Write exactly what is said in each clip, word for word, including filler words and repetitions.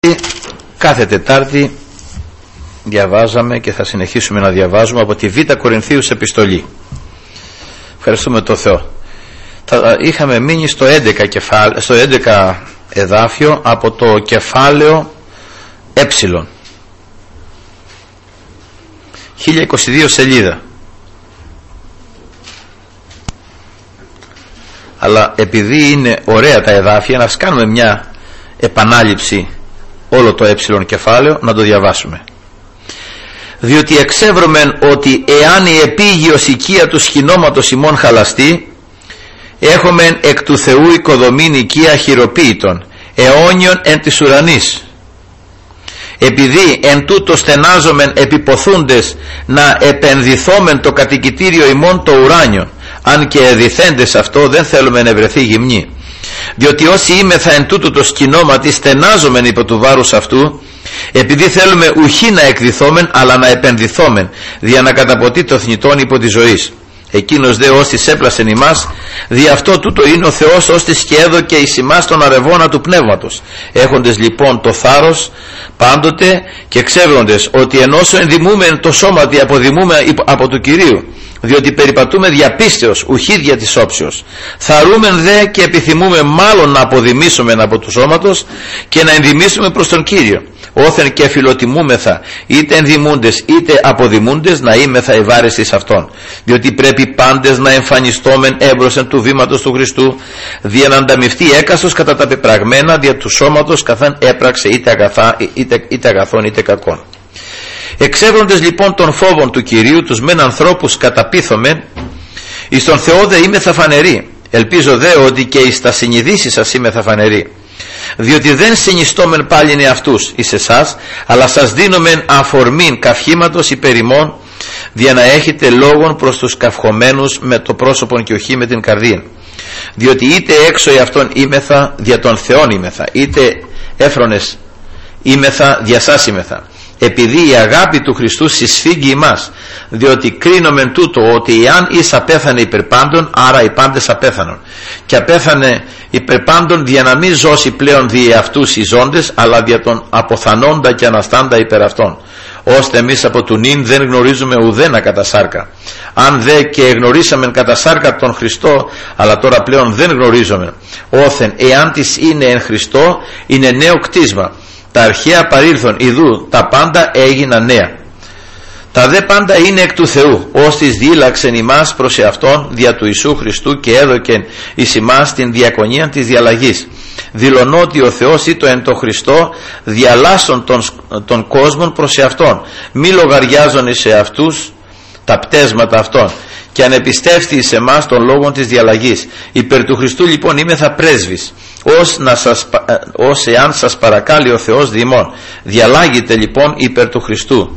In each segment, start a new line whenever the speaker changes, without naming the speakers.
Κάθε Τετάρτη διαβάζαμε και θα συνεχίσουμε να διαβάζουμε από τη Β' Κορινθίους επιστολή. Ευχαριστούμε τον Θεό. Θα είχαμε μείνει στο έντεκα, κεφάλαιο, στο έντεκα εδάφιο από το κεφάλαιο Ε, χίλια είκοσι δύο σελίδα. Αλλά επειδή είναι ωραία τα εδάφια, να κάνουμε μια επανάληψη όλο το ε κεφάλαιο, να το διαβάσουμε. Διότι εξεύρωμεν ότι εάν η επίγειος οικία του σχηνώματος ημών χαλαστεί, έχομεν εκ του Θεού οικοδομήν οικία χειροποίητον αιώνιον εν της ουρανής. Επειδή εν τούτο στενάζομεν επιποθούντες να επενδυθόμεν το κατοικητήριο ημών το ουράνιο, αν και εδυθέντες αυτό δεν θέλουμε να ευρεθεί γυμνή. Διότι όσοι είμεθα εν τούτο το σκηνώματι στενάζομεν υπό του βάρους αυτού, επειδή θέλουμε ουχή να εκδυθόμεν αλλά να επενδυθόμεν, δια να καταποτεί το θνητόν υπό τη ζωής. Εκείνος δε ως της έπλασεν ημάς, δι' αυτό τούτο είναι ο Θεός ως της και έδωκε εις ημάς τον αρεβώνα του πνεύματος. Έχοντες λοιπόν το θάρρος πάντοτε και ξέροντες ότι ενώσο ενδημούμεν το σώματι αποδημούμε από του Κυρίου, διότι περιπατούμε διαπίστεως ουχή δια της όψεως. Θαρούμεν δε και επιθυμούμε μάλλον να αποδημήσουμε από του σώματος και να ενδημήσουμε προς τον Κύριο. Όθεν και φιλοτιμούμεθα είτε ενδημούντες είτε αποδημούντες να είμεθα ευάρεστης αυτών, διότι πρέπει πάντες να εμφανιστόμεν έμπροσεν του βήματος του Χριστού, δια να ανταμυφθεί έκαστος κατά τα πεπραγμένα δια του σώματος καθάν έπραξε είτε, αγαθά, είτε, είτε αγαθών είτε κακών. Εξεύροντες λοιπόν των φόβων του Κυρίου τους μεν ανθρώπους καταπίθομεν, εις τον Θεό δε είμεθα φανεροί. Ελπίζω δε ότι και εις τα συνειδήσεις σας είμεθα φανεροί. Διότι δεν συνιστόμεν πάλιν εαυτούς εις εσάς, αλλά σας δίνομεν αφορμήν καυχήματος υπέρ ημών, δια να έχετε λόγον προς τους καυχωμένους με το πρόσωπον και οχι με την καρδία. Διότι είτε έξω εαυτόν είμεθα δια των Θεώνήμεθα, είτε έφρονεςήμεθα δια σαςήμεθα. Επειδή η αγάπη του Χριστού συσφίγγει ημάς, διότι κρίνομεν τούτο ότι εάν εις απέθανε υπερπάντων, άρα οι πάντες απέθανον, και απέθανε υπερπάντων δια να μην ζώσει πλέον δι' αυτούς οι ζώντες, αλλά δια τον αποθανόντα και αναστάντα υπερ αυτών, ώστε εμείς από του νυν δεν γνωρίζουμε ουδένα κατά σάρκα. Αν δε και γνωρίσαμεν κατά σάρκα τον Χριστό, αλλά τώρα πλέον δεν γνωρίζομαι, όθεν εάν της είναι εν Χριστό, είναι νέο κτίσμα. Τα αρχαία παρήλθον, ιδού τα πάντα έγιναν νέα. Τα δε πάντα είναι εκ του Θεού, ως της δίλαξεν ημάς προς εαυτόν δια του Ιησού Χριστού και έδωκεν εις ημάς την διακονία της διαλλαγής. Δηλωνώ ότι ο Θεός ήτο εν το Χριστό διαλάσσον των, των κόσμων προς εαυτόν, μη λογαριάζον εις εαυτούς τα πτέσματα αυτών, και ανεπιστεύτη εις εμάς των λόγων της διαλλαγής. Υπέρ του Χριστού λοιπόν είμεθα πρέσβης, ως, να σας, ως εάν σας παρακάλει ο Θεός διημών. Διαλάγετε λοιπόν υπέρ του Χριστού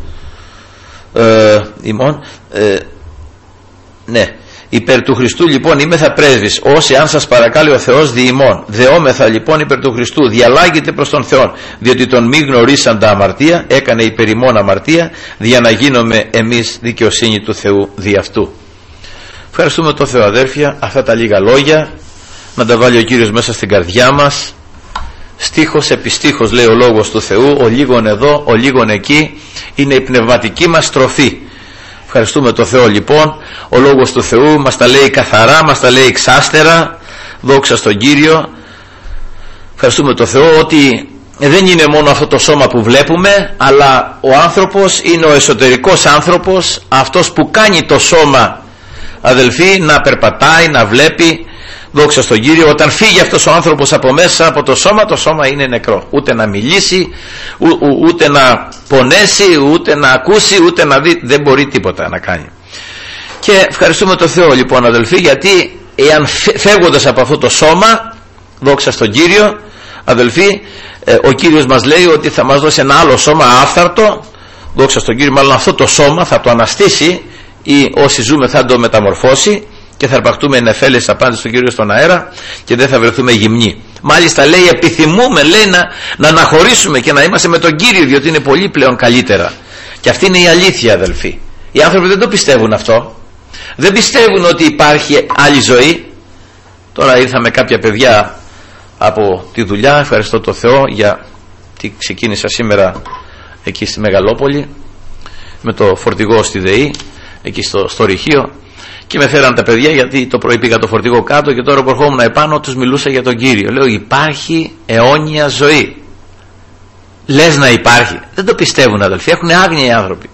ε, ημών, ε, ναι υπέρ του Χριστού λοιπόν είμεθα πρέσβης, ως εάν σας παρακάλει ο Θεός διημών. Δεόμεθα λοιπόν υπέρ του Χριστού, διαλάγετε προς τον Θεό, διότι τον μη γνωρίσαντα αμαρτία έκανε υπέρ ημών αμαρτία, δια να γίνομαι εμείς δικαιοσύνη του Θεού δι' αυτού. Ευχαριστούμε τον Θεό, αδέρφια, αυτά τα λίγα λόγια να τα βάλει ο Κύριος μέσα στην καρδιά μας, στίχος επί στίχος λέει ο λόγος του Θεού, ο λίγον εδώ, ο λίγον εκεί, είναι η πνευματική μας τροφή. Ευχαριστούμε τον Θεό λοιπόν, ο λόγος του Θεού μας τα λέει καθαρά, μας τα λέει εξάστερα, δόξα στον Κύριο. Ευχαριστούμε τον Θεό ότι δεν είναι μόνο αυτό το σώμα που βλέπουμε, αλλά ο άνθρωπος είναι ο εσωτερικός άνθρωπος, αυτός που κάνει το σώμα, αδελφοί, να περπατάει, να βλέπει. Δόξα στον Κύριο. Όταν φύγει αυτός ο άνθρωπος από μέσα από το σώμα, το σώμα είναι νεκρό. Ούτε να μιλήσει, ού, ού, ούτε να πονέσει, ούτε να ακούσει, ούτε να δει. Δεν μπορεί τίποτα να κάνει. Και ευχαριστούμε τον Θεό λοιπόν, αδελφοί, γιατί εάν φεύγοντας από αυτό το σώμα, δόξα στον Κύριο, αδελφοί, ε, ο Κύριος μας λέει ότι θα μας δώσει ένα άλλο σώμα άφθαρτο. Δόξα στον Κύριο, μάλλον αυτό το σώμα θα το αναστήσει, ή όσοι ζούμε θα το μεταμορφώσει, και θα αρπαχτούμε νεφέλες απάντηση στον Κύριο στον αέρα και δεν θα βρεθούμε γυμνοί. Μάλιστα λέει επιθυμούμε, λέει, να, να αναχωρήσουμε και να είμαστε με τον Κύριο, διότι είναι πολύ πλέον καλύτερα. Και αυτή είναι η αλήθεια, αδελφοί. Οι άνθρωποι δεν το πιστεύουν αυτό. Δεν πιστεύουν ότι υπάρχει άλλη ζωή. Τώρα ήρθαμε κάποια παιδιά από τη δουλειά, ευχαριστώ το Θεό για γιατί ξεκίνησα σήμερα εκεί στη Μεγαλόπολη με το φορτηγό στη ΔΕΗ, εκεί στο, στο ρηχείο, και με φέραν τα παιδιά γιατί το πρωί πήγα το φορτηγό κάτω και τώρα που ερχόμουν επάνω τους μιλούσα για τον Κύριο. Λέω υπάρχει αιώνια ζωή. Λες να υπάρχει? Δεν το πιστεύουν, αδελφοί, έχουν άγνοια οι άνθρωποι.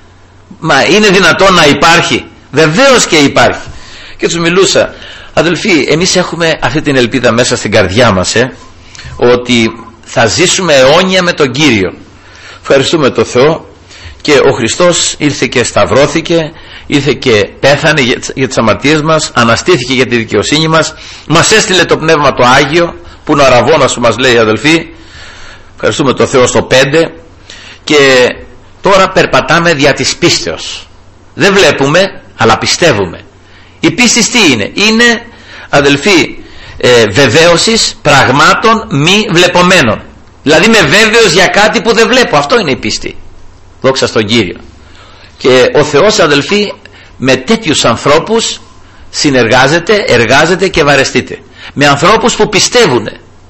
Μα είναι δυνατόν να υπάρχει? Βεβαίως και υπάρχει. Και τους μιλούσα, αδελφοί, εμείς έχουμε αυτή την ελπίδα μέσα στην καρδιά μας, ε, ότι θα ζήσουμε αιώνια με τον Κύριο. Ευχαριστούμε τον Θεό, και ο Χριστός ήρθε και σταυρώθηκε, ήρθε και πέθανε για, για τις αμαρτίες μας, αναστήθηκε για τη δικαιοσύνη μας, μας έστειλε το Πνεύμα το Άγιο, που είναι ο αραβώνας που μας λέει, αδελφοί. Ευχαριστούμε τον Θεό στο πέντε. Και τώρα περπατάμε δια της πίστεως. Δεν βλέπουμε, αλλά πιστεύουμε. Η πίστη τι είναι? Είναι, αδελφοί, ε, βεβαίωσης πραγμάτων μη βλεπομένων. Δηλαδή είμαι βέβαιος για κάτι που δεν βλέπω. Αυτό είναι η πίστη. Δόξα στον Κύριο. Και ο Θεός, αδελφοί, με τέτοιους ανθρώπους συνεργάζεται, εργάζεται και βαρεστείται. Με ανθρώπους που πιστεύουν.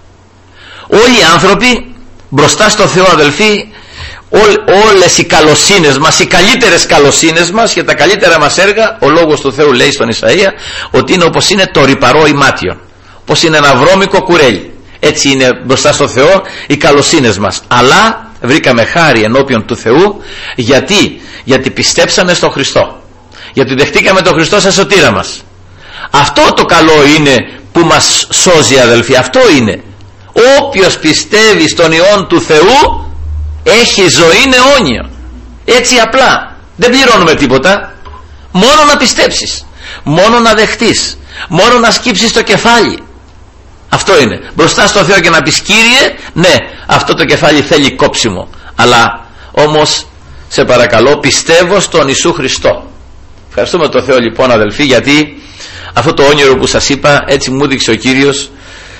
Όλοι οι άνθρωποι μπροστά στο Θεό, αδελφοί, ό, όλες οι καλοσύνες μας, οι καλύτερες καλοσύνες μας και τα καλύτερα μας έργα, ο λόγος του Θεού λέει στον Ισαΐα ότι είναι όπως είναι το ρυπαρό ημάτιον, όπως είναι ένα βρώμικο κουρέλι. Έτσι είναι μπροστά στο Θεό οι καλοσύνες μας. Αλλά βρήκαμε χάρη ενώπιον του Θεού. Γιατί? Γιατί πιστέψαμε στον Χριστό, γιατί δεχτήκαμε τον Χριστό σαν σωτήρα μας. Αυτό το καλό είναι που μας σώζει, αδελφοί. Αυτό είναι. Όποιος πιστεύει στον Υιόν του Θεού έχει ζωή αιώνιο. Έτσι απλά. Δεν πληρώνουμε τίποτα. Μόνο να πιστέψεις, μόνο να δεχτείς, μόνο να σκύψεις το κεφάλι. Αυτό είναι. Μπροστά στο Θεό και να πεις Κύριε, ναι, αυτό το κεφάλι θέλει κόψιμο, αλλά όμως σε παρακαλώ πιστεύω στον Ιησού Χριστό. Ευχαριστούμε τον Θεό λοιπόν, αδελφοί, γιατί αυτό το όνειρο που σας είπα, έτσι μου έδειξε ο Κύριος,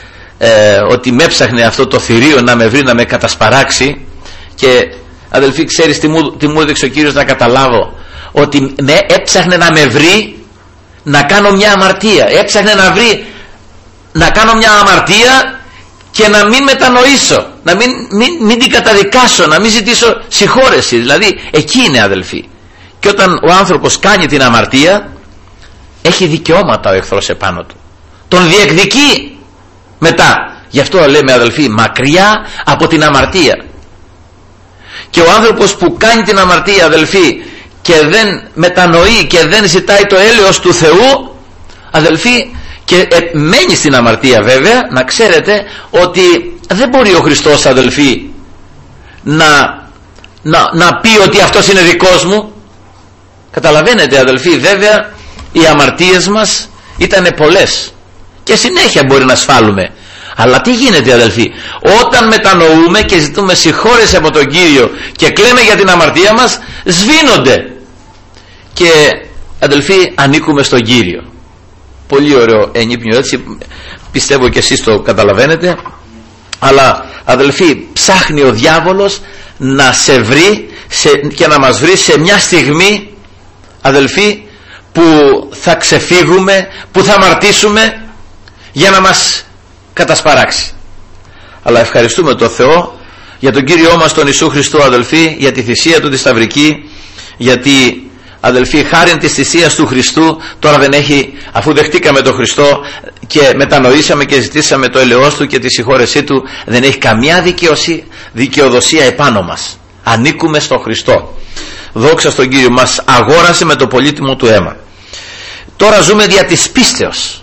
ε, ότι με έψαχνε αυτό το θηρίο να με βρει, να με κατασπαράξει. Και αδελφοί, ξέρεις τι μου, τι μου έδειξε ο Κύριος να καταλάβω? Ότι με έψαχνε να με βρει να κάνω μια αμαρτία. Έψαχνε να βρει να κάνω μια αμαρτία και να μην μετανοήσω, να μην, μην, μην την καταδικάσω, να μην ζητήσω συγχώρεση. Δηλαδή εκεί είναι, αδελφοί. Και όταν ο άνθρωπος κάνει την αμαρτία, έχει δικαιώματα ο εχθρός επάνω του, τον διεκδικεί μετά. Γι' αυτό λέμε, αδελφοί, μακριά από την αμαρτία. Και ο άνθρωπος που κάνει την αμαρτία, αδελφοί, και δεν μετανοεί και δεν ζητάει το έλεος του Θεού, αδελφοί, και μένει στην αμαρτία, βέβαια, να ξέρετε ότι δεν μπορεί ο Χριστός, αδελφοί, να, να, να πει ότι αυτός είναι δικός μου. Καταλαβαίνετε, αδελφοί, βέβαια οι αμαρτίες μας ήταν πολλές και συνέχεια μπορεί να σφάλουμε. Αλλά τι γίνεται, αδελφοί? Όταν μετανοούμε και ζητούμε συγχώρεση από τον Κύριο και κλαίμε για την αμαρτία μας, σβήνονται. Και αδελφοί, ανήκουμε στον Κύριο. Πολύ ωραίο ενύπνιο, έτσι πιστεύω και εσείς το καταλαβαίνετε. Αλλά αδελφοί, ψάχνει ο διάβολος να σε βρει σε, και να μας βρει σε μια στιγμή, αδελφοί, που θα ξεφύγουμε, που θα αμαρτήσουμε, για να μας κατασπαράξει. Αλλά ευχαριστούμε τον Θεό για τον Κύριό μας τον Ιησού Χριστό, αδελφοί, για τη θυσία του τη σταυρική, γιατί, αδελφοί, χάριν της θυσίας του Χριστού τώρα δεν έχει, αφού δεχτήκαμε τον Χριστό και μετανοήσαμε και ζητήσαμε το ελεός του και τη συγχώρεσή του, δεν έχει καμιά δικαιοδοσία επάνω μας. Ανήκουμε στον Χριστό. Δόξα στον Κύριο. Μας αγόρασε με το πολύτιμο του αίμα. Τώρα ζούμε δια της πίστεως.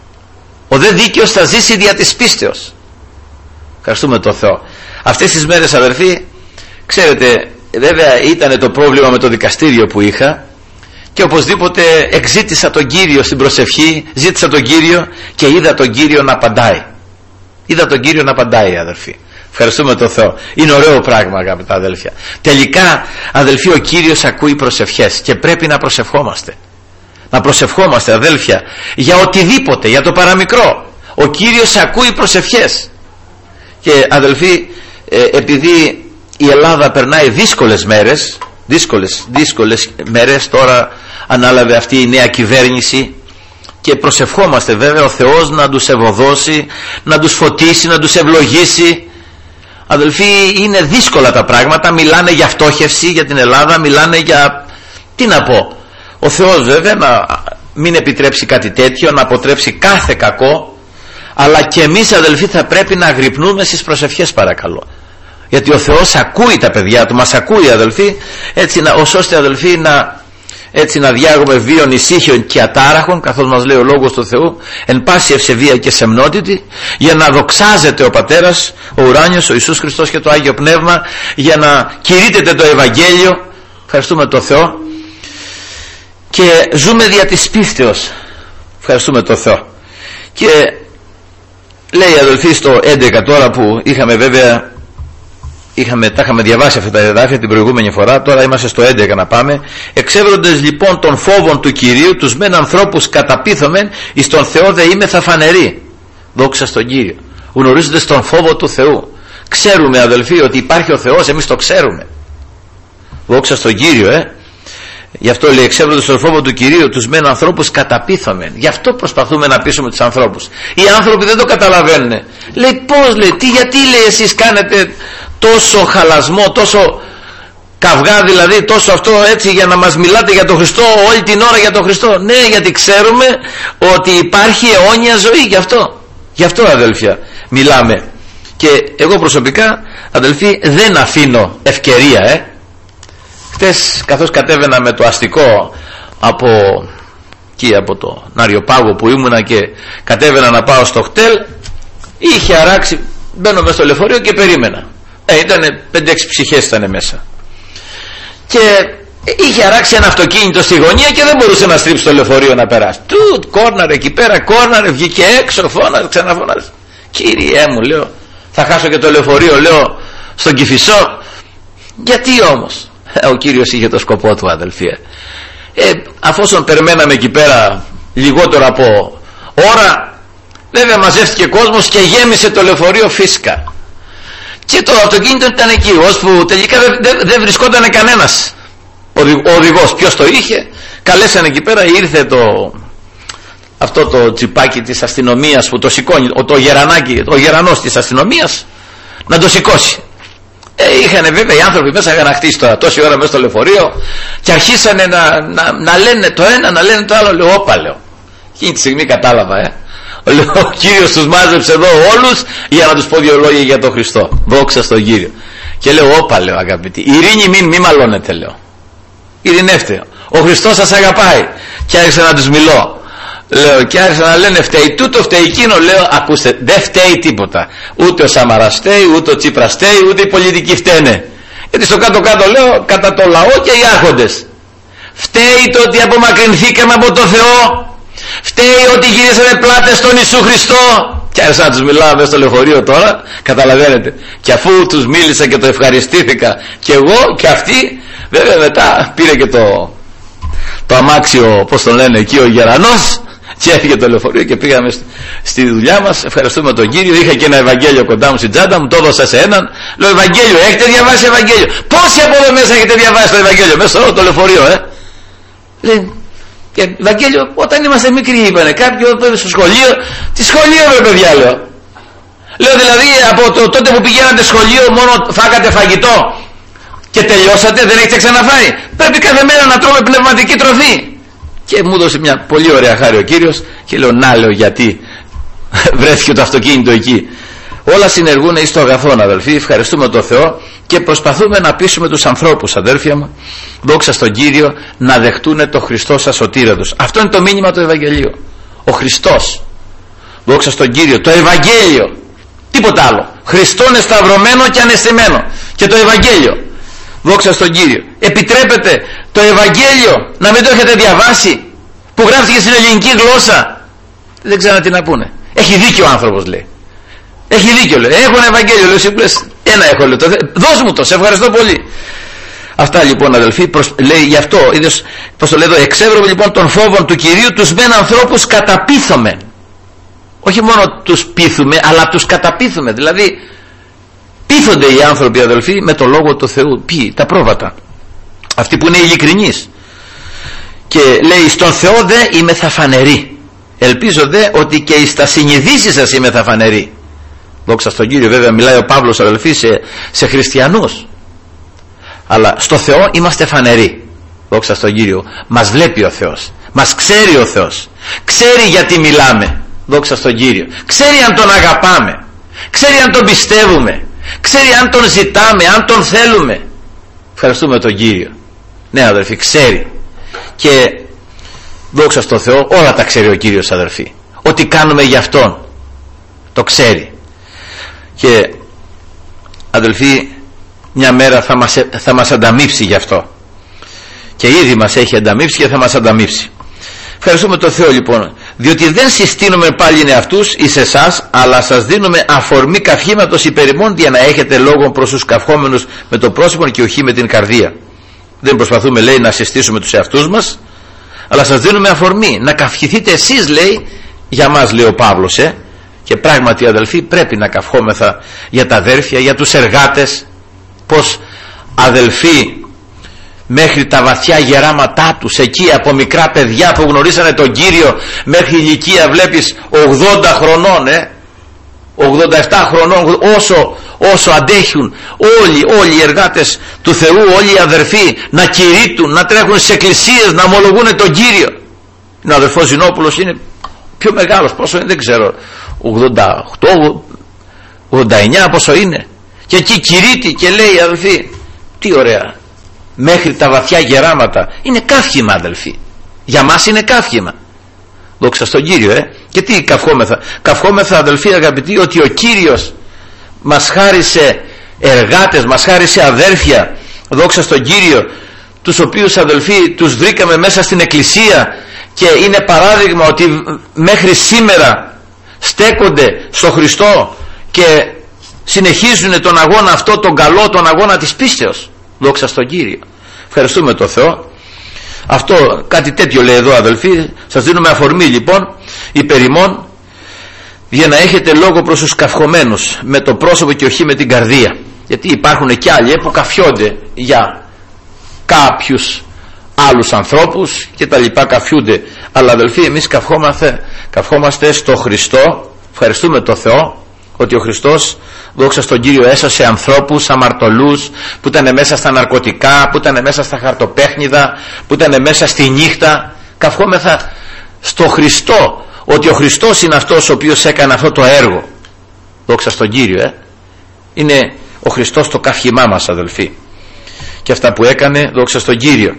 Ο δε δίκαιος θα ζήσει δια της πίστεως. Ευχαριστούμε τον Θεό. Αυτές τις μέρες, αδελφοί, ξέρετε, βέβαια ήταν το πρόβλημα με το δικαστήριο που είχα και οπωσδήποτε εξήτησα τον Κύριο στην προσευχή, ζήτησα τον Κύριο και είδα τον Κύριο να απαντάει. Είδα τον Κύριο να απαντάει, αδελφοί. Ευχαριστούμε τον Θεό. Είναι ωραίο πράγμα, αγαπητά αδέλφια. Τελικά, αδελφοί, ο Κύριος ακούει προσευχές και πρέπει να προσευχόμαστε. Να προσευχόμαστε, αδέλφια, για οτιδήποτε, για το παραμικρό. Ο Κύριος ακούει προσευχές. Και αδελφοί, ε, επειδή η Ελλάδα περνάει δύσκολες μέρες, δύσκολες, δύσκολες μέρες, τώρα ανάλαβε αυτή η νέα κυβέρνηση και προσευχόμαστε βέβαια ο Θεός να τους ευωδώσει, να τους φωτίσει, να τους ευλογήσει. αδελφοί, είναι δύσκολα τα πράγματα. Μιλάνε για φτώχευση για την Ελλάδα, μιλάνε για, τι να πω, ο Θεός βέβαια να μην επιτρέψει κάτι τέτοιο, να αποτρέψει κάθε κακό, αλλά και εμείς αδελφοί θα πρέπει να αγρυπνούμε στις προσευχές, παρακαλώ, γιατί ο Θεός ακούει τα παιδιά του, μας ακούει αδελφοί, έτσι να, ως ώστε αδελφοί να, έτσι να διάγουμε βίων ησύχιων και ατάραχων, καθώς μας λέει ο Λόγος του Θεού, εν πάση ευσεβία και σεμνότητη, για να δοξάζεται ο Πατέρας, ο ουράνιος, ο Ιησούς Χριστός και το Άγιο Πνεύμα, για να κηρύττεται το Ευαγγέλιο. Ευχαριστούμε τον Θεό και ζούμε δια της πίστεως. Ευχαριστούμε τον Θεό. Και λέει αδελφοί στο έντεκα τώρα, που είχαμε βέβαια Είχαμε, τα είχαμε διαβάσει αυτά τα εδάφια την προηγούμενη φορά, τώρα είμαστε στο έντεκα να πάμε. Εξέβροντες λοιπόν των φόβων του Κυρίου, τους μεν ανθρώπους καταπίθωμεν, εις τον Θεό δε είμαι θα φανερεί. Δόξα στον Κύριο. Γνωρίζοντας τον φόβο του Θεού. Ξέρουμε αδελφοί ότι υπάρχει ο Θεός, εμείς το ξέρουμε. Δόξα στον Κύριο, ε. Γι' αυτό λέει εξέβροντες τον φόβο του Κυρίου, τους μεν ανθρώπους καταπίθωμεν. Γι' αυτό προσπαθούμε να πείσουμε τους ανθρώπους. Οι άνθρωποι δεν το καταλαβαίνουν. Λέει πώς, λέει, τι, γιατί λέει εσείς κάνετε τόσο χαλασμό, τόσο καυγά, δηλαδή τόσο αυτό έτσι, για να μας μιλάτε για τον Χριστό όλη την ώρα, για τον Χριστό? Ναι, γιατί ξέρουμε ότι υπάρχει αιώνια ζωή. Γι' αυτό, γι' αυτό αδελφιά μιλάμε. Και εγώ προσωπικά αδελφοί δεν αφήνω ευκαιρία, ε. Χτες καθώς κατέβαινα με το αστικό από εκεί, από το Ναριοπάγο που ήμουνα, και κατέβαινα να πάω στο χτέλ, είχε αράξει, μπαίνω μέσα στο λεωφορείο και περίμενα. Ε, ήτανε πέντε έξι ψυχές ήτανε μέσα, και είχε αράξει ένα αυτοκίνητο στη γωνία και δεν μπορούσε να στρίψει το λεωφορείο να περάσει. Τουτ, κόρναρε εκεί πέρα, κόρναρε, βγήκε έξω, φώναρε, ξαναφώναρε. Κύριε μου, λέω, θα χάσω και το λεωφορείο, λέω, στον Κηφισό. Γιατί όμως? Ε, ο Κύριος είχε το σκοπό του, αδελφοί. Ε, αφόσον περιμέναμε εκεί πέρα λιγότερο από ώρα, βέβαια μαζεύτηκε κόσμος και γέμισε το λεωφορείο φύσκα. Και το αυτοκίνητο ήταν εκεί, ώσπου τελικά δεν δε, δε βρισκόταν κανένας. Ο, ο οδηγός, ποιος το είχε? Καλέσανε εκεί πέρα, ήρθε το, αυτό το τσιπάκι της αστυνομίας που το σηκώνει, το γερανάκι, ο γερανός της αστυνομίας, να το σηκώσει. Ε, είχαν βέβαια οι άνθρωποι μέσα αγαναχτήσει τώρα τόση ώρα μέσα στο λεωφορείο, και αρχίσανε να, να, να λένε το ένα, να λένε το άλλο. Λέω, όπα, λέω. Εκείνη τη στιγμή κατάλαβα, ε. Λέω, ο Κύριος τους μάζεψε εδώ όλους για να τους πω δύο λόγια για τον Χριστό. Δόξα στον Κύριο. Και λέω, όπα, λέω, αγαπητοί, ειρήνη μην, μη μαλώνετε, λέω. Ειρηνεύτε. Ο Χριστός σας αγαπάει. Και άρχισα να τους μιλώ. Λέω, και άρχισα να λένε, φταίει τούτο, φταίει εκείνο. Λέω, ακούστε, δεν φταίει τίποτα. Ούτε ο Σαμαράς φταίει, ούτε ο Τσίπρας φταίει, ούτε οι πολιτικοί φταίνε. Γιατί στο κάτω-κάτω, λέω, κατά το λαό και οι άρχοντες. Φταίει το ότι απομακρυνθήκαμε από το Θεό. Φταίει ότι γυρίσαμε πλάτες στον Ιησού Χριστό. Και άρχισα να τους μιλάω μέσα στο λεωφορείο τώρα, καταλαβαίνετε. Και αφού τους μίλησα και το ευχαριστήθηκα και εγώ και αυτοί, βέβαια μετά πήρε και το, το αμάξιο, πώς τον λένε εκεί, ο γερανός, και έφυγε το λεωφορείο και πήγαμε στη, στη δουλειά μας. Ευχαριστούμε τον Κύριο. Είχα και ένα Ευαγγέλιο κοντά μου στην τσάντα μου, το έδωσα σε έναν. Λέω, Ευαγγέλιο, έχετε διαβάσει Ευαγγέλιο? Πόσοι από εδώ μέσα έχετε διαβάσει το Ευαγγέλιο? Μέσα στο το λεωφορείο, ε. Λέει, και Ευαγγέλιο, όταν είμαστε μικροί, είπανε κάποιο στο σχολείο. Τι σχολείο, βρε παιδιά, λέω. Λέω, δηλαδή από το, τότε που πηγαίνατε σχολείο μόνο φάγατε φαγητό και τελειώσατε, δεν έχετε ξαναφάει? Πρέπει κάθε μέρα να τρώμε πνευματική τροφή. Και μου έδωσε μια πολύ ωραία χάρη ο Κύριος και λέω, να, λέω, γιατί βρέθηκε το αυτοκίνητο εκεί. Όλα συνεργούν εις το αγαθόν, αδελφοί. Ευχαριστούμε τον Θεό και προσπαθούμε να πείσουμε τους ανθρώπους, αδέρφια μου, δόξα στον Κύριο, να δεχτούν το Χριστό σαν σωτήρα τους. Αυτό είναι το μήνυμα του Ευαγγελίου. Ο Χριστός, δόξα στον Κύριο, το Ευαγγέλιο, τίποτα άλλο. Χριστόν εσταυρωμένο και αναισθημένο, και το Ευαγγέλιο, δόξα στον Κύριο. Επιτρέπετε το Ευαγγέλιο να μην το έχετε διαβάσει, που γράφτηκε στην ελληνική γλώσσα? Δεν ξέρω τι να πούνε. Έχει δίκιο ο άνθρωπος, λέει. Έχει δίκιο, λέει. Έχω ένα Ευαγγέλιο, λέω, εσύ λες, ένα έχω, λέω. Δώσ' μου το, σε ευχαριστώ πολύ. Αυτά λοιπόν, αδελφοί, προς, λέει γι' αυτό, είδες, πώς το λέω, εξέβρομαι λοιπόν των φόβων του Κυρίου, τους μεν ανθρώπους καταπίθωμεν. Όχι μόνο τους πείθουμε, αλλά τους καταπίθουμε. Δηλαδή, πείθονται οι άνθρωποι, αδελφοί, με το λόγο του Θεού. Ποιοι? Τα πρόβατα. Αυτοί που είναι ειλικρινείς. Και λέει, στον Θεό δε είμαι θα φανερή. Ελπίζω δε ότι και στα συνειδήσεις σας είμαι θα φανερή. Δόξα στον Κύριο. Βέβαια μιλάει ο Παύλος, αδελφοί, σε, σε χριστιανούς, αλλά στο Θεό είμαστε φανεροί. Δόξα στον Κύριο. Μας βλέπει ο Θεός, μας ξέρει ο Θεός, ξέρει γιατί μιλάμε. Δόξα στον Κύριο. Ξέρει αν τον αγαπάμε, ξέρει αν τον πιστεύουμε, ξέρει αν τον ζητάμε, αν τον θέλουμε. Ευχαριστούμε τον Κύριο. Ναι, αδελφοί, ξέρει. Και δόξα στον Θεό, όλα τα ξέρει ο Κύριος, αδελφοί. Ό,τι κάνουμε για Αυτόν το ξέρει. Και αδελφοί, μια μέρα θα μας, θα μας ανταμείψει γι' αυτό, και ήδη μας έχει ανταμείψει και θα μας ανταμείψει. Ευχαριστούμε τον Θεό λοιπόν, διότι δεν συστήνουμε πάλι εαυτούς εις εσάς, αλλά σας δίνουμε αφορμή καυχήματος υπέρ ημών, για να έχετε λόγο προς τους καυχόμενους με το πρόσωπο και όχι με την καρδία. Δεν προσπαθούμε, λέει, να συστήσουμε τους εαυτούς μας, αλλά σας δίνουμε αφορμή να καυχηθείτε εσείς, λέει, για μας, λέει ο Παύλος, ε? Και πράγματι, αδελφοί, πρέπει να καυχόμεθα για τα αδέρφια, για τους εργάτες. Πως, αδελφοί, μέχρι τα βαθιά γεράματά τους, εκεί από μικρά παιδιά που γνωρίσανε τον Κύριο, μέχρι ηλικία, βλέπεις, ογδόντα χρονών, ε? ογδόντα επτά χρονών, όσο, όσο αντέχουν όλοι, όλοι οι εργάτες του Θεού, όλοι οι αδερφοί, να κηρύττουν, να τρέχουν στις εκκλησίες, να ομολογούν τον Κύριο. Ο αδερφός Ζηνόπουλος είναι πιο μεγάλος, πόσο είναι, δεν ξέρω, ογδόντα οκτώ, ογδόντα εννιά, πόσο είναι, και εκεί κηρύττει και λέει, αδελφοί, τι ωραία, μέχρι τα βαθιά γεράματα. Είναι καύχημα, αδελφοί, για μας είναι καύχημα. Δόξα στον Κύριο, ε. Και τι καυχόμεθα? Καυχόμεθα, αδελφοί αγαπητοί, ότι ο Κύριος μας χάρισε εργάτες, μας χάρισε αδέρφια, δόξα στον Κύριο, τους οποίους, αδελφοί, τους βρήκαμε μέσα στην εκκλησία, και είναι παράδειγμα ότι μέχρι σήμερα στέκονται στο Χριστό και συνεχίζουν τον αγώνα αυτό, τον καλό, τον αγώνα της πίστεως. Δόξα στον Κύριο. Ευχαριστούμε τον Θεό. Αυτό, κάτι τέτοιο λέει εδώ, αδελφοί. Σας δίνουμε αφορμή λοιπόν υπέρ ημών, για να έχετε λόγο προς τους καυχωμένους με το πρόσωπο και όχι με την καρδία. Γιατί υπάρχουν και άλλοι που καφιόνται για κάποιους άλλους ανθρώπους και τα λοιπά, καφιούνται. Αλλά αδελφοί, εμείς καυχόμαστε, καυχόμαστε στο Χριστό. Ευχαριστούμε τον Θεό ότι ο Χριστός, δόξα στον Κύριο, έσωσε ανθρώπους αμαρτωλούς που ήταν μέσα στα ναρκωτικά, που ήταν μέσα στα χαρτοπέχνιδα, που ήταν μέσα στη νύχτα. Καυχόμεθα στο Χριστό, ότι ο Χριστός είναι αυτός ο οποίος έκανε αυτό το έργο. Δόξα στον Κύριο, ε. Είναι ο Χριστός το καύχημά μας, αδελφοί, και αυτά που έκανε, δόξα στον Κύριο.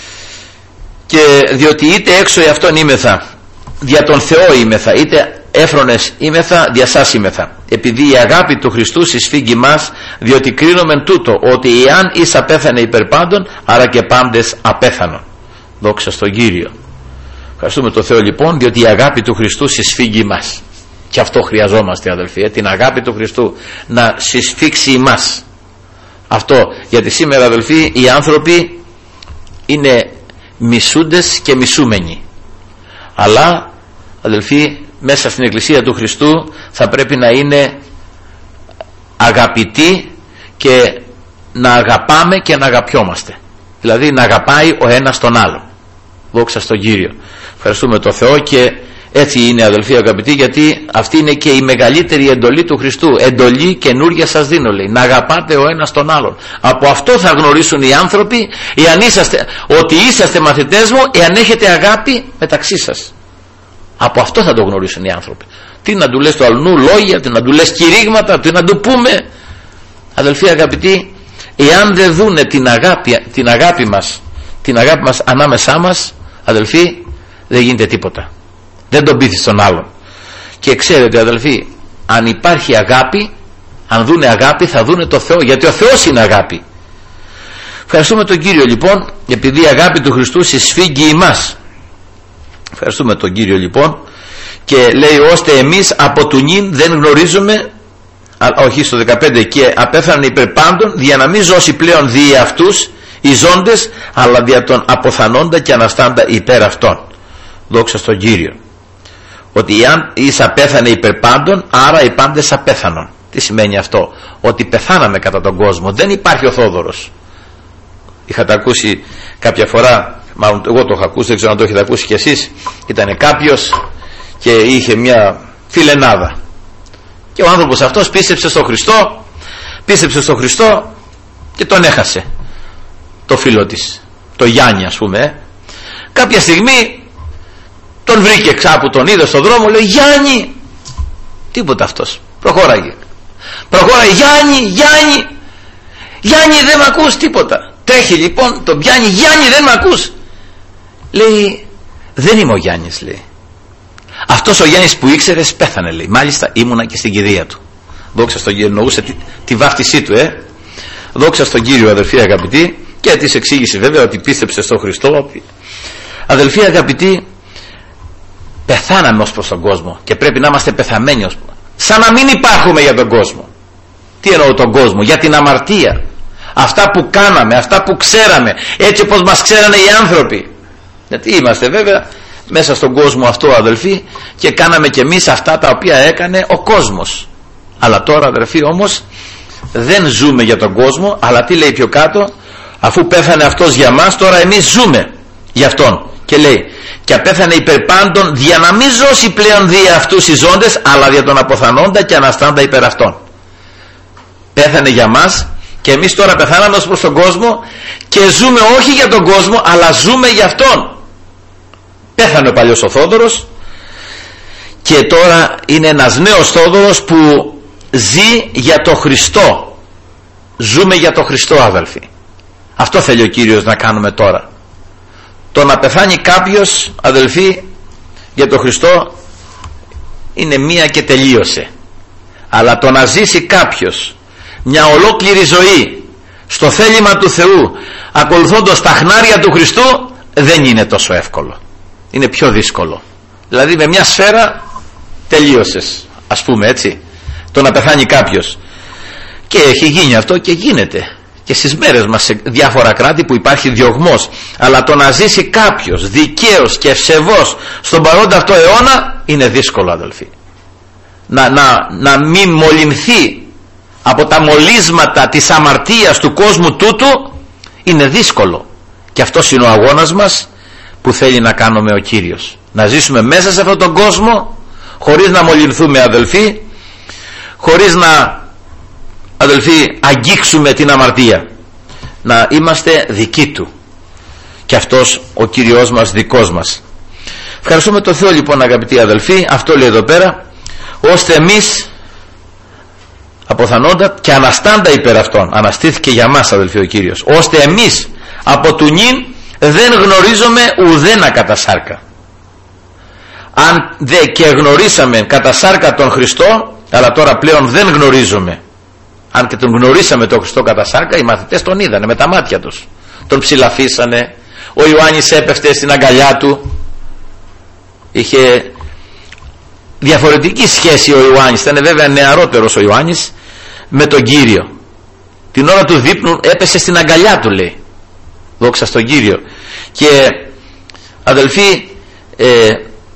Και διότι είτε έξω εαυτόνήμεθα, δια τον Θεόήμεθα, είτε έφρονεςήμεθα, δια σαςήμεθα, επειδή η αγάπη του Χριστού συσφίγγει μας, διότι κρίνομεν τούτο, ότι εάν εις απέθανε υπέρ πάντων, άρα και πάντες απέθανον. Δόξα στον Κύριο. Ευχαριστούμε τον Θεό λοιπόν, διότι η αγάπη του Χριστού συσφίγγει μας. Και αυτό χρειαζόμαστε, αδελφοί, ε, την αγάπη του Χριστού να συσφίξει εμάς. Αυτό, γιατί σήμερα, αδελφοί, οι άνθρωποι είναι μισούντες και μισούμενοι. Αλλά, αδελφοί, μέσα στην Εκκλησία του Χριστού θα πρέπει να είναι αγαπητοί και να αγαπάμε και να αγαπιόμαστε. Δηλαδή να αγαπάει ο ένας τον άλλον. Δόξα στον Κύριο. Ευχαριστούμε τον Θεό, και έτσι είναι, αδελφοί αγαπητοί, γιατί αυτή είναι και η μεγαλύτερη εντολή του Χριστού. Εντολή καινούργια σας δίνω, λέει, να αγαπάτε ο ένας τον άλλον. Από αυτό θα γνωρίσουν οι άνθρωποι εάν είσαστε, ότι είσαστε μαθητές μου, εάν έχετε αγάπη μεταξύ σας. Από αυτό θα το γνωρίσουν οι άνθρωποι. Τι να του λες το αλλού λόγια, τι να του λες κηρύγματα, τι να του πούμε. Αδελφοί αγαπητοί, εάν δεν δούνε την αγάπη, την αγάπη μας, την αγάπη μας ανάμεσά μας, αδελφοί, δεν γίνεται τίποτα. Δεν τον πείθεις τον άλλον. Και ξέρετε, αδελφοί, αν υπάρχει αγάπη, αν δούνε αγάπη, θα δούνε το Θεό, γιατί ο Θεός είναι αγάπη. Ευχαριστούμε τον Κύριο λοιπόν, επειδή η αγάπη του Χριστού συσφίγγει εμάς. Ευχαριστούμε τον Κύριο λοιπόν, και λέει, ώστε εμείς από του νυν δεν γνωρίζουμε, α, όχι στο δεκαπέντε, και απέθαναν υπέρ πάντων, δια να μην ζώσει πλέον δι' αυτούς οι ζώντες, αλλά δια τον αποθανόντα και αναστάντα υπέρ αυτών. Δόξα στον Κύριο. Ότι αν εις απέθανε υπέρ πάντων, άρα οι πάντες απέθανον. Τι σημαίνει αυτό? Ότι πεθάναμε κατά τον κόσμο. Δεν υπάρχει ο Θόδωρος. Είχατε ακούσει κάποια φορά, μάλλον εγώ το είχα ακούσει, δεν ξέρω αν το έχετε ακούσει κι εσείς. Ήταν κάποιος και είχε μια φιλενάδα, Και ο άνθρωπος αυτός πίστεψε στον Χριστό, πίστεψε στον Χριστό και τον έχασε το φίλο της, το Γιάννη ας πούμε. ε. Κάποια στιγμή τον βρήκε ξάπου, τον είδε στον δρόμο, λέει Γιάννη, τίποτα αυτός, προχώραγε, προχώραγε, Γιάννη, Γιάννη, Γιάννη δεν μ' ακούς, τίποτα. Τρέχει λοιπόν, τον πιάνει, Γιάννη δεν μ' ακούς. Λέει δεν είμαι ο Γιάννης, λέει. Αυτός ο Γιάννης που ήξερες πέθανε, λέει. Μάλιστα ήμουνα και στην κηδεία του. Δόξα στον Κύριο, εννοούσε τη, τη βάφτισή του, ε. Δόξα στον Κύριο, αδελφοί αγαπητοί, και της εξήγησε βέβαια ότι πίστεψε στον Χριστό. Αδελφοί αγαπητοί, πεθάναμε ως προς τον κόσμο και πρέπει να είμαστε πεθαμένοι ως... σαν να μην υπάρχουμε για τον κόσμο. Τι εννοώ τον κόσμο? Για την αμαρτία, αυτά που κάναμε, αυτά που ξέραμε, έτσι όπως μας ξέρανε οι άνθρωποι. Γιατί είμαστε βέβαια μέσα στον κόσμο αυτό, αδελφοί, και κάναμε κι εμείς αυτά τα οποία έκανε ο κόσμος. Αλλά τώρα, αδελφοί, όμως δεν ζούμε για τον κόσμο, αλλά τι λέει πιο κάτω? Αφού πέθανε αυτός για μας, τώρα εμείς ζούμε για αυτόν. Και λέει, και απέθανε υπερ πάντων, δια να μην ζώσει πλέον δια αυτούς οι ζώντες, αλλά δια τον αποθανόντα και αναστάντα υπερ αυτών. Πέθανε για μας και εμείς τώρα πεθάναμε ως προς τον κόσμο και ζούμε όχι για τον κόσμο, αλλά ζούμε για αυτόν. Πέθανε ο παλιός ο Θόδωρος και τώρα είναι ένας νέος Θόδωρος που ζει για το Χριστό. Ζούμε για το Χριστό, αδελφοί. Αυτό θέλει ο Κύριος να κάνουμε τώρα. Το να πεθάνει κάποιος, αδελφοί, για το Χριστό είναι μία και τελείωσε. Αλλά το να ζήσει κάποιος μια ολόκληρη ζωή στο θέλημα του Θεού, ακολουθώντας τα χνάρια του Χριστού, δεν είναι τόσο εύκολο. Είναι πιο δύσκολο. Δηλαδή με μια σφαίρα τελείωσες, ας πούμε, έτσι. Το να πεθάνει κάποιος. Και έχει γίνει αυτό και γίνεται και στις μέρες μας σε διάφορα κράτη που υπάρχει διωγμός. Αλλά το να ζήσει κάποιος δικαίος και ευσεβός στον παρόντα αυτό αιώνα είναι δύσκολο, αδελφοί. Να, να, να μην μολυνθεί από τα μολύσματα της αμαρτίας του κόσμου τούτου είναι δύσκολο. Και αυτός είναι ο αγώνας μας που θέλει να κάνουμε ο Κύριος. Να ζήσουμε μέσα σε αυτόν τον κόσμο χωρίς να μολυνθούμε, αδελφοί, χωρίς να, αδελφοί, αγγίξουμε την αμαρτία. Να είμαστε δικοί του και αυτός ο Κύριος μας, δικός μας. Ευχαριστούμε τον Θεό λοιπόν, αγαπητοί αδελφοί. Αυτό λέει εδώ πέρα, ώστε εμείς αποθανόντα και αναστάντα υπέρ αυτών. Αναστήθηκε για μας, αδελφοί, ο Κύριος, ώστε εμείς από του νυν δεν γνωρίζουμε ουδένα κατά σάρκα. Αν δε και γνωρίσαμε κατά σάρκα τον Χριστό, αλλά τώρα πλέον δεν γνωρίζουμε. Αν και τον γνωρίσαμε τον Χριστό κατά σάρκα, οι μαθητές τον είδανε με τα μάτια τους. Τον ψηλαφίσανε. Ο Ιωάννης έπεφτε στην αγκαλιά του. Είχε διαφορετική σχέση ο Ιωάννης. Ήταν βέβαια νεαρότερος ο Ιωάννης με τον Κύριο. Την ώρα του δείπνου έπεσε στην αγκαλιά του, λέει. Δόξα στον Κύριο. Και αδελφοί, ε,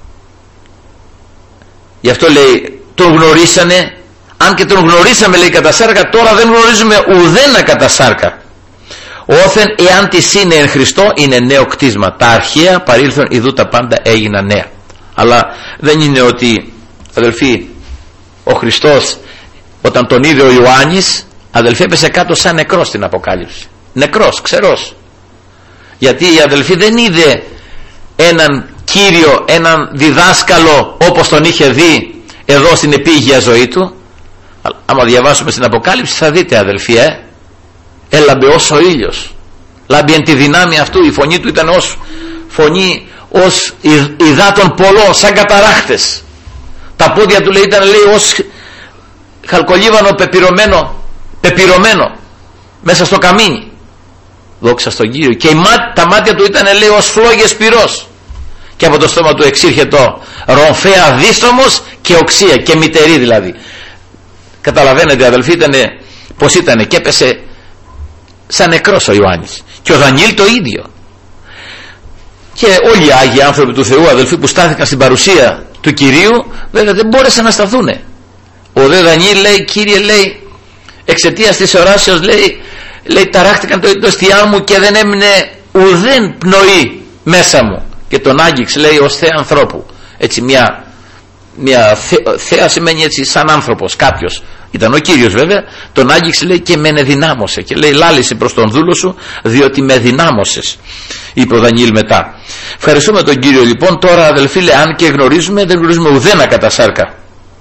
γι' αυτό λέει τον γνωρίσανε. Αν και τον γνωρίσαμε, λέει, κατά σάρκα, τώρα δεν γνωρίζουμε ουδένα κατά σάρκα. Όθεν εάν της είναι εν Χριστώ, είναι νέο κτίσμα. Τα αρχαία παρήλθον, ιδού τα πάντα έγιναν νέα. Αλλά δεν είναι ότι, αδελφοί, ο Χριστός όταν τον είδε ο Ιωάννης, αδελφοί, έπεσε κάτω σαν νεκρός στην Αποκάλυψη. Νεκρός, ξερός. Γιατί η αδελφή δεν είδε έναν Κύριο, έναν διδάσκαλο όπως τον είχε δει εδώ στην επίγεια ζωή του. Άμα διαβάσουμε στην Αποκάλυψη θα δείτε, αδελφοί, ε, έλαμπε ως ο ήλιος, λάμπει εν τη δυνάμει αυτού. Η φωνή του ήταν ως φωνή, ως υδάτων πολλών, σαν καταράχτες. Τα πόδια του, λέει, ήταν, λέει, ως χαλκολίβανο πεπυρωμένο, πεπυρωμένο μέσα στο καμίνι. Δόξα στον Κύριο. Και τα μάτια του ήταν, λέει, ως φλόγες πυρός. Και από το στόμα του εξήρχε το ρομφαία δίστομος και οξία, και μητερή δηλαδή. Καταλαβαίνετε, αδελφοί, ήτανε, πως ήτανε, και έπεσε σαν νεκρός ο Ιωάννης. Και ο Δανιήλ το ίδιο. Και όλοι οι Άγιοι άνθρωποι του Θεού, αδελφοί, που στάθηκαν στην παρουσία του Κυρίου, βέβαια δεν μπόρεσαν να σταθούνε. Ο δε Δανιήλ λέει, Κύριε, λέει, εξαιτίας της οράσεως, λέει, λέει, ταράχτηκαν το εστιά μου και δεν έμεινε ουδέν πνοή μέσα μου. Και τον άγγιξε, λέει, ως Θεέ ανθρώπου. Έτσι μια, μια θέ, θέα σημαίνει έτσι σαν άνθρωπος, κάποιος, ήταν ο Κύριος βέβαια, τον άγγιξε λέει και με ενδυνάμωσε και λέει λάλησε προς τον δούλο σου διότι με δυνάμωσες, είπε ο Δανιήλ μετά. Ευχαριστούμε τον Κύριο λοιπόν. Τώρα αδελφοί λέει, αν και γνωρίζουμε, δεν γνωρίζουμε ουδένα κατά σάρκα,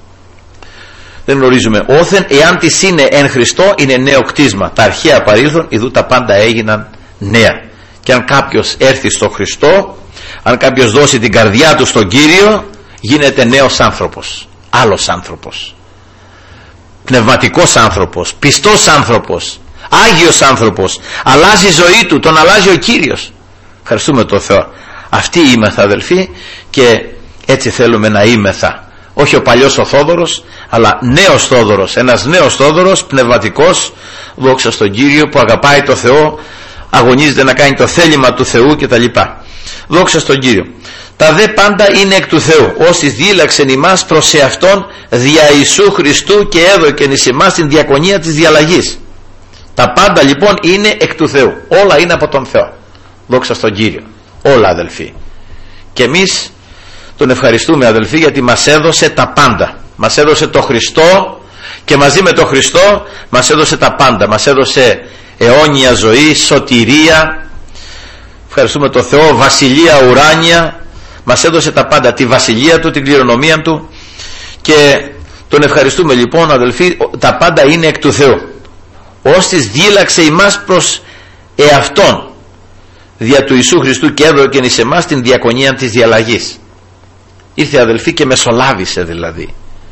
δεν γνωρίζουμε όθεν, εάν της είναι εν Χριστώ είναι νέο κτίσμα, τα αρχαία παρήλθον ιδού τα πάντα έγιναν νέα. Και αν κάποιος έρθει στο Χριστό, αν κάποιος δώσει την καρδιά του στον Κύριο, γίνεται νέος άνθρωπος, άλλος άνθρωπος, πνευματικός άνθρωπος, πιστός άνθρωπος, άγιος άνθρωπος, αλλάζει η ζωή του, τον αλλάζει ο Κύριος. Ευχαριστούμε τον Θεό. Αυτοί είμεθα αδελφοί και έτσι θέλουμε να είμεθα. Όχι ο παλιός ο Θόδωρος, αλλά νέος Θόδωρος, ένας νέος Θόδωρος πνευματικός, δόξα στον Κύριο, που αγαπάει το Θεό, αγωνίζεται να κάνει το θέλημα του Θεού κτλ. Δόξα στον Κύριο. Τα δε πάντα είναι εκ του Θεού, όσοι δίλαξεν ημάς προς εαυτόν δια Ιησού Χριστού και έδωκεν εις εμάς την διακονία της διαλλαγής. Τα πάντα λοιπόν είναι εκ του Θεού, όλα είναι από τον Θεό. Δόξα στον Κύριο, όλα αδελφοί. Και εμείς τον ευχαριστούμε αδελφοί, γιατί μας έδωσε τα πάντα. Μας έδωσε το Χριστό και μαζί με το Χριστό μας έδωσε τα πάντα. Μας έδωσε αιώνια ζωή, σωτηρία, ευχαριστούμε τον Θεό, βασιλεία ουράνια. Μας έδωσε τα πάντα, τη βασιλεία του, την κληρονομία του, και τον ευχαριστούμε λοιπόν αδελφοί. Τα πάντα είναι εκ του Θεού, ώστις δίλαξε ημάς προς εαυτόν δια του Ιησού Χριστού και έδωκεν εις εμάς την διακονία της διαλλαγής. Ήρθε αδελφοί και μεσολάβησε, δηλαδή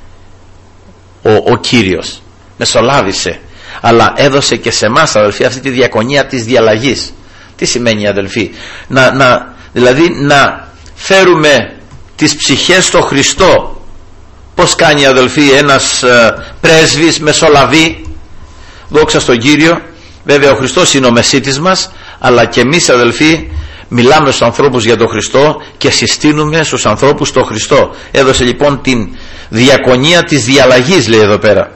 ο, ο Κύριος μεσολάβησε, αλλά έδωσε και σε εμάς αδελφοί αυτή τη διακονία της διαλλαγής. Τι σημαίνει αδελφοί? Να, να, δηλαδή να φέρουμε τις ψυχές στο Χριστό. Πως κάνει αδελφοί ένας ε, πρέσβης, μεσολαβεί, δόξα στον Κύριο. Βέβαια ο Χριστός είναι ο μεσίτης μας, αλλά και εμείς αδελφοί μιλάμε στους ανθρώπους για τον Χριστό και συστήνουμε στους ανθρώπους τον Χριστό. Έδωσε λοιπόν την διακονία της διαλλαγής, λέει εδώ πέρα.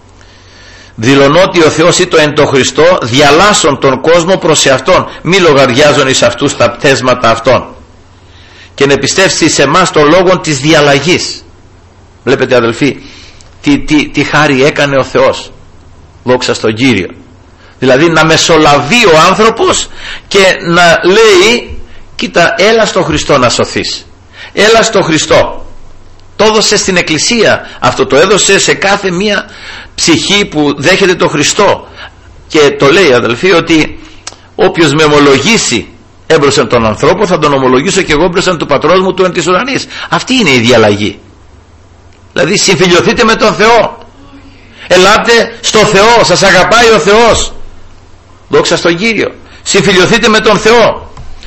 Δηλωνώ ότι ο Θεός ή το εν το Χριστό διαλάσσον τον κόσμο προς εαυτόν, μη λογαριάζον εις αυτούς τα πτέσματα αυτών, και να πιστεύσει σε εμάς τον λόγο της διαλλαγής. Βλέπετε αδελφοί τι, τι, τι χάρη έκανε ο Θεός, δόξα στον Κύριο. Δηλαδή να μεσολαβεί ο άνθρωπος και να λέει, κοίτα, έλα στο Χριστό να σωθείς, έλα στο Χριστό. Το έδωσε στην Εκκλησία, αυτό το έδωσε σε κάθε μία ψυχή που δέχεται το Χριστό, και το λέει αδελφοί ότι όποιος με ομολογήσει έμπροσαν τον ανθρώπο, θα τον ομολογήσω και εγώ έμπροσαν του πατρός μου του εν της ουρανής. Αυτή είναι η διαλλαγή. Δηλαδή συμφιλιωθείτε με τον Θεό, ελάτε στο Θεό, σας αγαπάει ο Θεός, δόξα στον Κύριο. Συμφιλιωθείτε με τον Θεό,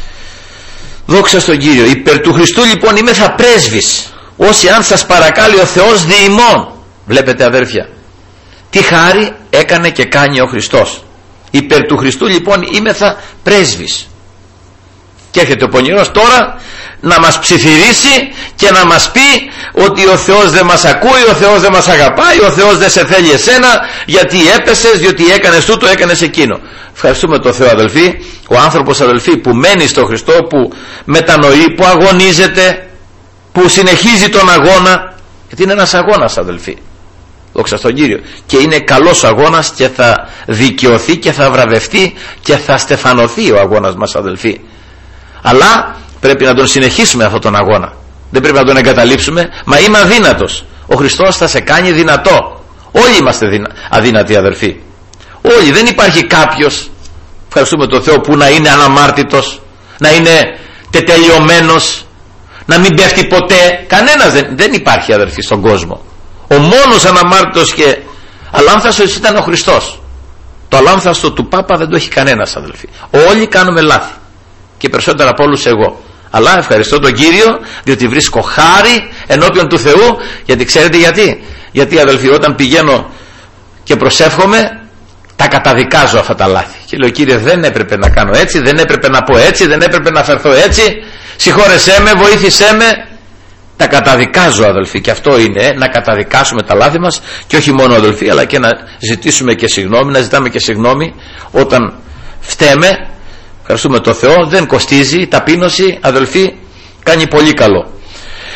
δόξα στον Κύριο. Υπέρ του Χριστού λοιπόν είμαι θα πρέσβης, όσοι αν σας παρακάλει ο Θεός δι' ημών. Βλέπετε αδέρφια τι χάρη έκανε και κάνει ο Χριστός. Υπέρ του Χριστού λοιπόν είμαι θα πρέσβης. Και έρχεται ο πονηρός τώρα να μας ψιθυρίσει και να μας πει ότι ο Θεός δεν μας ακούει, ο Θεός δεν μας αγαπάει, ο Θεός δεν σε θέλει εσένα, γιατί έπεσες, διότι έκανες τούτο, έκανες εκείνο. Ευχαριστούμε τον Θεό αδελφοί. Ο άνθρωπος αδελφοί που μένει στο Χριστό, που μετανοεί, που αγωνίζεται, που συνεχίζει τον αγώνα, γιατί είναι ένας αγώνας αδελφοί, δόξα στον Κύριο, και είναι καλός αγώνας και θα δικαιωθεί και θα βραβευτεί και θα στεφανωθεί ο αγώνας μας αδελφοί. Αλλά πρέπει να τον συνεχίσουμε αυτόν τον αγώνα, δεν πρέπει να τον εγκαταλείψουμε. Μα είμαι αδύνατος, ο Χριστός θα σε κάνει δυνατό. Όλοι είμαστε δυνα... αδύνατοι αδελφοί, όλοι. Δεν υπάρχει κάποιος, ευχαριστούμε τον Θεό, που να είναι αναμάρτητος, να είναι τετελειωμένος, να μην πέφτει ποτέ. Κανένας δεν, δεν υπάρχει αδελφοί στον κόσμο. Ο μόνος αναμάρτητος και αλάνθαστος ήταν ο Χριστός. Το αλάνθαστο του Πάπα δεν το έχει κανένας αδελφοί. Όλοι κάνουμε λάθη, και περισσότερα από όλους εγώ. Αλλά ευχαριστώ τον Κύριο, διότι βρίσκω χάρη ενώπιον του Θεού. Γιατί ξέρετε γιατί? Γιατί αδελφοί, όταν πηγαίνω και προσεύχομαι, τα καταδικάζω αυτά τα λάθη και λέω, Κύριε, δεν έπρεπε να κάνω έτσι, δεν έπρεπε να πω έτσι, δεν έπρεπε να φερθώ έτσι, συγχώρεσέ με, βοήθησέ με. Τα καταδικάζω αδελφοί, και αυτό είναι, να καταδικάσουμε τα λάθη μας, και όχι μόνο αδελφοί, αλλά και να ζητήσουμε και συγγνώμη, να ζητάμε και συγγνώμη όταν φταίμε. Ευχαριστούμε τον Θεό, δεν κοστίζει, η ταπείνωση αδελφοί κάνει πολύ καλό.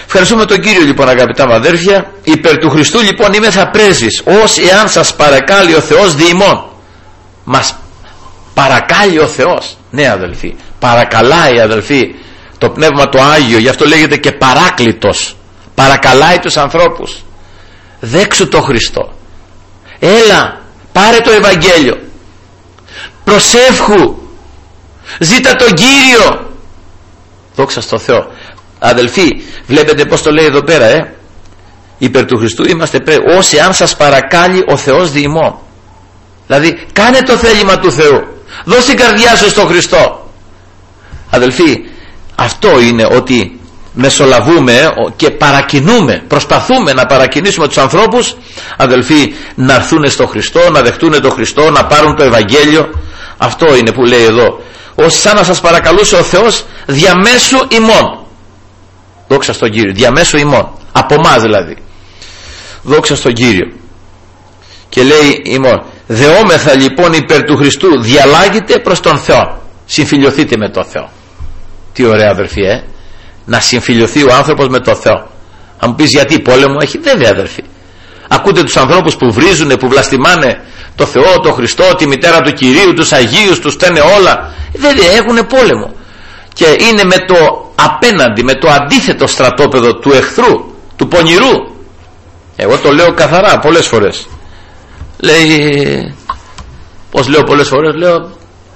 Ευχαριστούμε τον Κύριο λοιπόν, αγαπητά μου αδέρφια. Υπέρ του Χριστού λοιπόν είμαι θα πρέσβης, ως εάν σας παρακάλει ο Θεός δι' ημών. Μας παρακάλει ο Θεός. Ναι αδελφοί, παρακαλάει αδελφοί το Πνεύμα το Άγιο, γι' αυτό λέγεται και παράκλητος. Παρακαλάει τους ανθρώπους. Δέξου το Χριστό, έλα πάρε το Ευαγγέλιο, προσεύχου, ζήτα τον Κύριο. Δόξα στο Θεό. Αδελφοί, βλέπετε πως το λέει εδώ πέρα, ε? Υπέρ του Χριστού είμαστε πρέ, ως εάν σας παρακάλει ο Θεός δι' ημών. Δηλαδή κάνε το θέλημα του Θεού, δώσε την καρδιά σου στον Χριστό. Αδελφοί, αυτό είναι ότι μεσολαβούμε και παρακινούμε, προσπαθούμε να παρακινήσουμε τους ανθρώπους, αδελφοί, να έρθουν στο Χριστό, να δεχτούν τον Χριστό, να πάρουν το Ευαγγέλιο. Αυτό είναι που λέει εδώ, ως σαν να σας παρακαλούσε ο Θεός διαμέσου ημών. Δόξα στον Κύριο, διαμέσου ημών, από εμάς δηλαδή. Δόξα στον Κύριο. Και λέει ημών, δεόμεθα λοιπόν υπέρ του Χριστού, διαλάγετε προς τον Θεό, συμφιλιωθείτε με τον Θεό. Τι ωραία αδερφοί, ε? Να συμφιλιωθεί ο άνθρωπος με τον Θεό. Αν μου πεις γιατί πόλεμο έχει, βέβαια αδερφοί. Ακούτε τους ανθρώπους που βρίζουν, που βλαστημάνε το Θεό, τον Χριστό, τη μητέρα του Κυρίου, τους Αγίους, τους στένε όλα. Βέβαια έχουν πόλεμο. Και είναι με το απέναντι, με το αντίθετο στρατόπεδο του εχθρού, του πονηρού. Εγώ το λέω καθαρά πολλές φορές. Λέει, πως λέω πολλές φορές, λέω,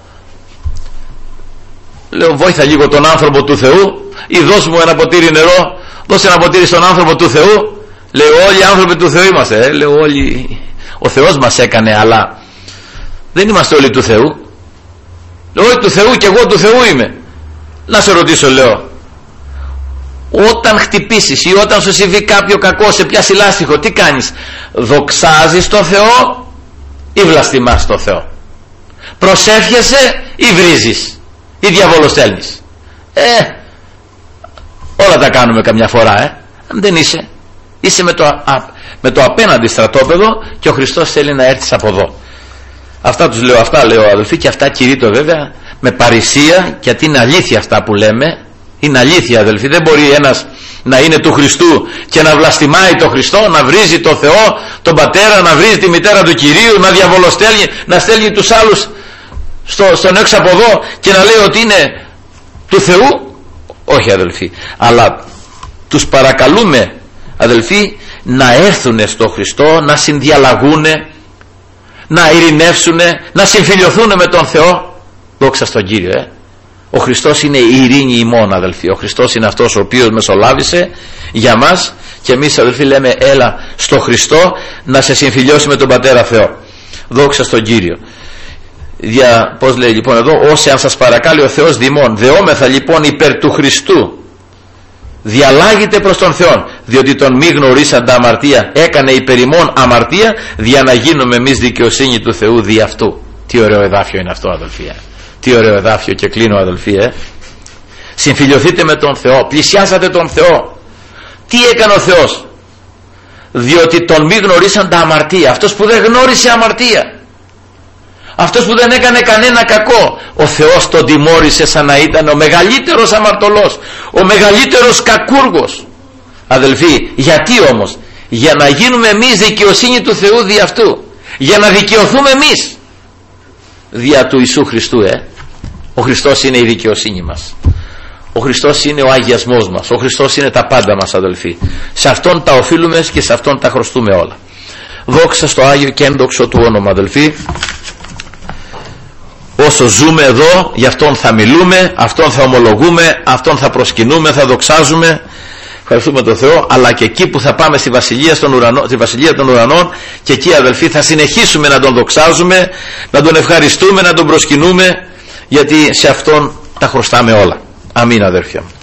λέω βόηθα λίγο τον άνθρωπο του Θεού, ή δώσ' μου ένα ποτήρι νερό, δώσε ένα ποτήρι στον άνθρωπο του Θεού. Λέω όλοι οι άνθρωποι του Θεού είμαστε, ε? Λέω όλοι, ο Θεός μας έκανε, αλλά δεν είμαστε όλοι του Θεού. Λέω όλοι του Θεού και εγώ του Θεού είμαι. Να σε ρωτήσω, λέω, όταν χτυπήσεις ή όταν σου συμβεί κάποιο κακό, σε πιάσει λάστιχο, τι κάνεις? Δοξάζεις το Θεό ή βλαστημάς το Θεό? Προσεύχεσαι ή βρίζεις ή διαβολοστέλνεις? Ε, όλα τα κάνουμε καμιά φορά, ε. Αν δεν είσαι, είσαι με το, α, με το απέναντι στρατόπεδο και ο Χριστός θέλει να έρθεις από εδώ. Αυτά τους λέω, αυτά λέω αδελφοί, και αυτά κηρύττω βέβαια με παρησία, γιατί είναι αλήθεια αυτά που λέμε. Είναι αλήθεια αδελφοί, δεν μπορεί ένας να είναι του Χριστού και να βλαστημάει τον Χριστό, να βρίζει τον Θεό, τον Πατέρα, να βρίζει τη μητέρα του Κυρίου, να διαβολοστέλνει, να στέλνει τους άλλους στο, στον έξω από εδώ και να λέει ότι είναι του Θεού. Όχι αδελφοί, αλλά τους παρακαλούμε αδελφοί να έρθουν στο Χριστό, να συνδιαλλαγούν, να ειρηνεύσουν, να συμφιλιωθούν με τον Θεό. Δόξα στον Κύριο, ε. Ο Χριστός είναι η ειρήνη ημών αδελφοί. Ο Χριστός είναι αυτός ο οποίος μεσολάβησε για μας, και εμείς αδελφοί λέμε έλα στο Χριστό να σε συμφιλιώσει με τον Πατέρα Θεό. Δόξα στον Κύριο. Για, πώς λέει λοιπόν εδώ, όσοι αν σας παρακάλει ο Θεός δι' ημών, δεόμεθα λοιπόν υπέρ του Χριστού, διαλάγετε προς τον Θεό, διότι τον μη γνωρίσαντα αμαρτία έκανε υπέρ ημών αμαρτία, δια να γίνουμε εμείς δικαιοσύνη του Θεού δι' αυτού. Τι ωραίο εδάφιο είναι αυτό αδελφοί, ε? Τι ωραίο εδάφιο, και κλείνω αδελφοί, ε? Συμφιλιωθείτε με τον Θεό, πλησιάσατε τον Θεό. Τι έκανε ο Θεός? Διότι τον μη γνωρίσαντα αμαρτία. Αυτός που δεν γνώρισε αμαρτία, αυτός που δεν έκανε κανένα κακό, ο Θεός τον τιμώρησε σαν να ήταν ο μεγαλύτερος αμαρτωλός, ο μεγαλύτερος κακούργος. Αδελφοί, γιατί όμως? Για να γίνουμε εμείς δικαιοσύνη του Θεού δι' αυτού, για να δικαιωθούμε εμείς δια του Ιησού Χριστού, ε. Ο Χριστός είναι η δικαιοσύνη μας, ο Χριστός είναι ο αγιασμός μας, ο Χριστός είναι τα πάντα μας αδελφοί. Σε Αυτόν τα οφείλουμε και σε Αυτόν τα χρωστούμε όλα. Δόξα στο Άγιο και ένδοξο του όνομα αδελφοί. Όσο ζούμε εδώ, γι' Αυτόν θα μιλούμε, Αυτόν θα ομολογούμε, Αυτόν θα προσκυνούμε, θα δοξάζουμε. Ευχαριστούμε τον Θεό. Αλλά και εκεί που θα πάμε στη βασιλεία, στον ουρανό, στη βασιλεία των ουρανών, και εκεί αδελφοί θα συνεχίσουμε να Τον δοξάζουμε, να Τον ευχαριστούμε, να Τον προσκυνούμε, γιατί σε Αυτόν τα χρωστάμε όλα. Αμήν αδέρφια μου.